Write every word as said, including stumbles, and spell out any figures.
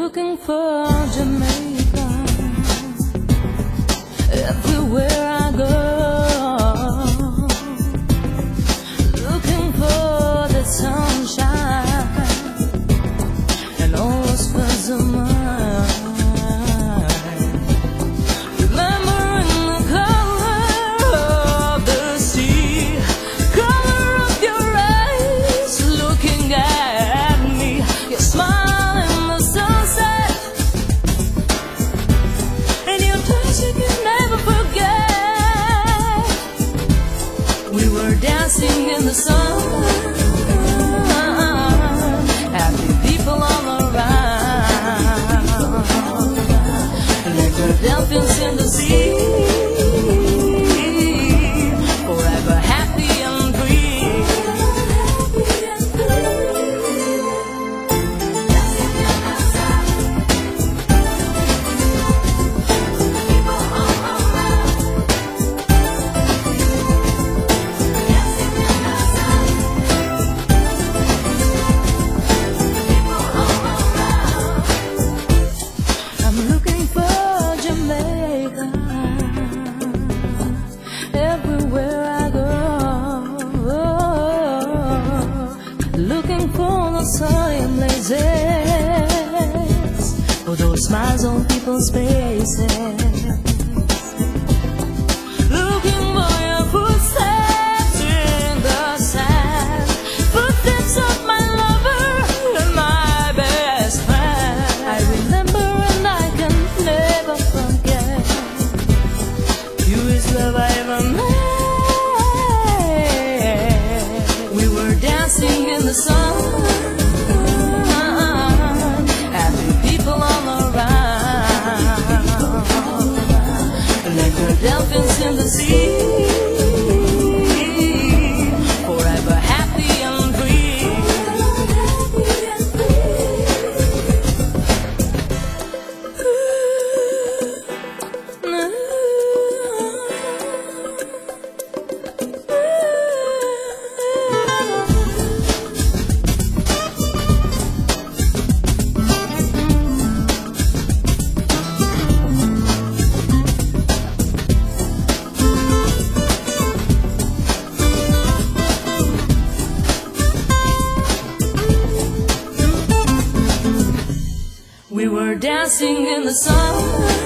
looking for Jamaica. Everywhere I go, looking for the sunshine and all those words of mine. Remembering the color of the sea, color of your eyes, looking at me, your smile in the sunset, and your touch you can never forget. We were dancing in the sun, happy people all around, like the dolphins in the sea, forever happy and free. I'm looking for Jamaica. Everywhere I go, looking for the sunny places, for those smiles on people's faces. Looking for your footsteps in the sand, footsteps of my lover and my best friend. I remember and I can never forget. You is love I ever met. We were dancing in the sun, happy people all around, like the dolphins in the sea, forever happy and free. We were dancing in the sun,